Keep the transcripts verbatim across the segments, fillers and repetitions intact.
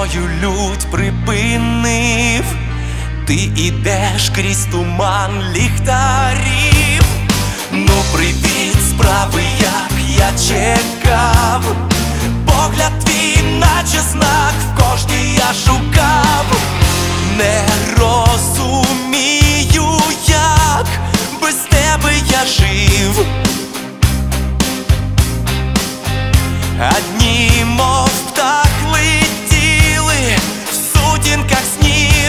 мою лють припинив. Ти ідеш крізь туман ліхтарів. Ну привіт, справи, як я чекав. Погляд твій, наче знак, в кожній я шукав. Не розумію, як без тебе я жив. А дні, мов птах, летіли в сутінках снів.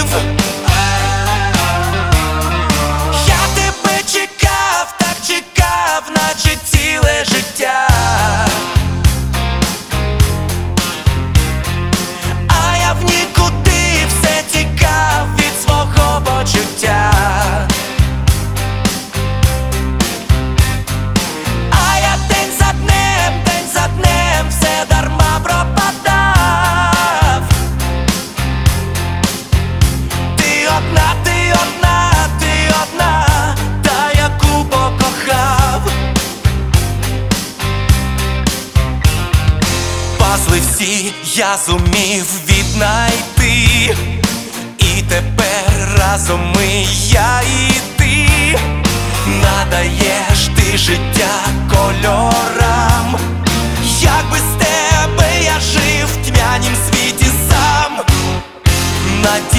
Я тебе чекав, так чекав, наче ціле життя. А я в нікуди все тікав від свого почуття. А я день за днем, день за днем все дарма пропадав. Ти одна, ти одна, ти одна, та яку покохав. Пазли всі я зумів віднайти, і тепер разом ми, я і ти. Надаєш ти життя кольорам. Як без тебе я жив в тьмянім світі сам. Надія